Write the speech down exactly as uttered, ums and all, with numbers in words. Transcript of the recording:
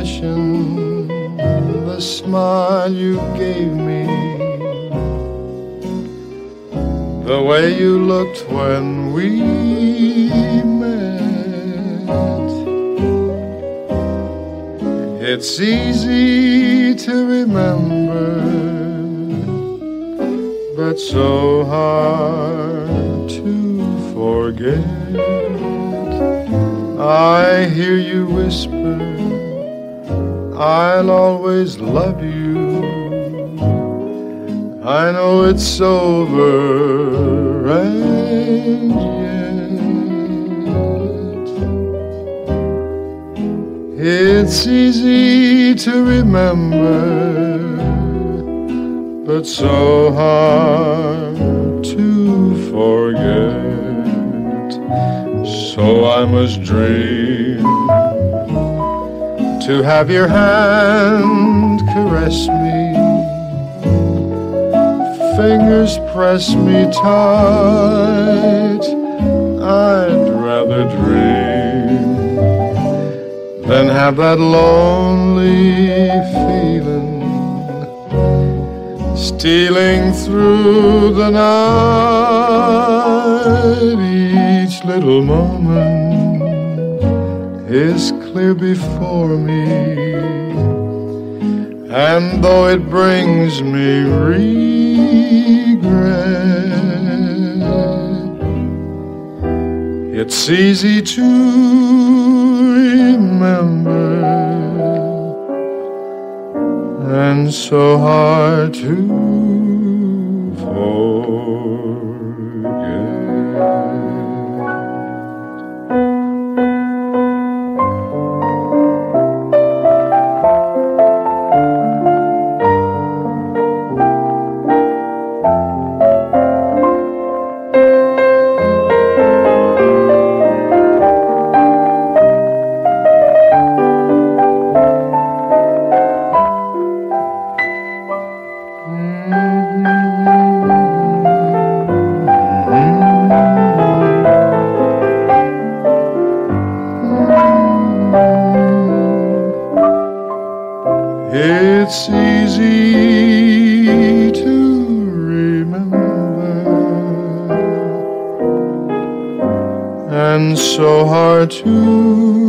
expression, the smile you gave me, the way you looked when we met. It's easy to remember, but so hard to forget. I hear you whisper, I'll always love you. I know it's over and yet it's easy to remember, but so hard to forget. So I must dream to have your hand caress me, fingers press me tight. I'd rather dream than have that lonely feeling stealing through the night. Each little moment is clear before me, and though it brings me regret, it's easy to remember and so hard to forget. It's easy to remember and so hard to